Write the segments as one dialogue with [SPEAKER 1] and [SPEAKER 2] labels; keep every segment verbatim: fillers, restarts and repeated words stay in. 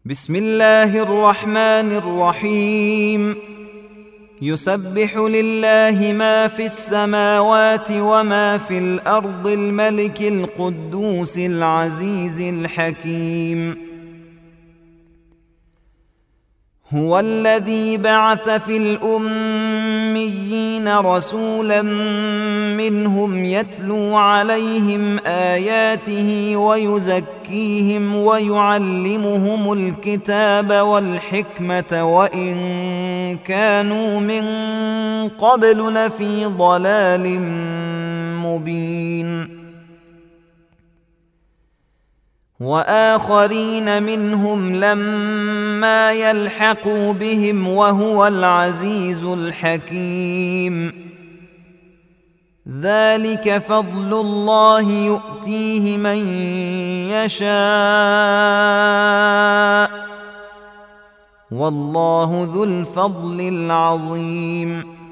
[SPEAKER 1] بسم الله الرحمن الرحيم. يسبح لله ما في السماوات وما في الأرض الملك القدوس العزيز الحكيم. هو الذي بعث في الأميين رسولا منهم يتلو عليهم آياته ويزكيهم ويعلمهم الكتاب والحكمة وإن كانوا من قبل لفي ضلال مبين. وآخرين منهم لما يلحقوا بهم وهو العزيز الحكيم. ذلك فضل الله يؤتيه من يشاء والله ذو الفضل العظيم.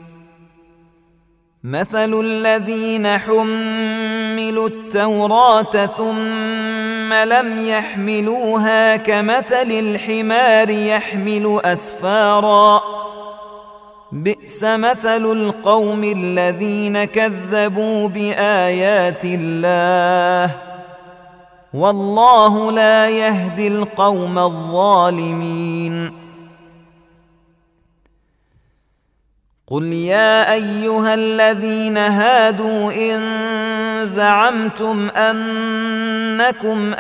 [SPEAKER 1] مثل الذين حملوا التوراة ثم لم يحملوها كمثل الحمار يحمل أسفارا بئس مثل القوم الذين كذبوا بآيات الله والله لا يهدي القوم الظالمين. قل يا أيها الذين هادوا إن زعمتم أنكم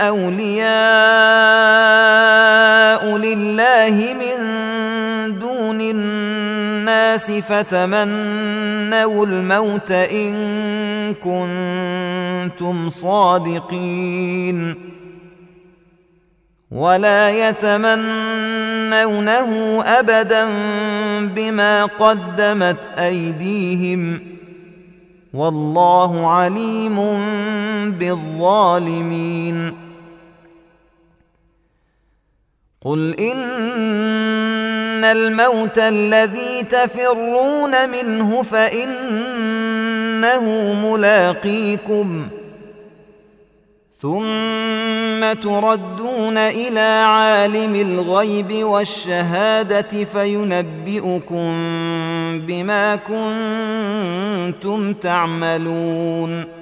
[SPEAKER 1] أولياء لله من دون الناس فتمنوا الموت إن كنتم صادقين ولا يتمنونه أبدا بما قدمت أيديهم والله عليم بالظالمين. قل إن الموت الذي تفرون منه فإنه ملاقيكم ثم تردون إلى عالم الغيب والشهادة فينبئكم بما كنتم تعملون.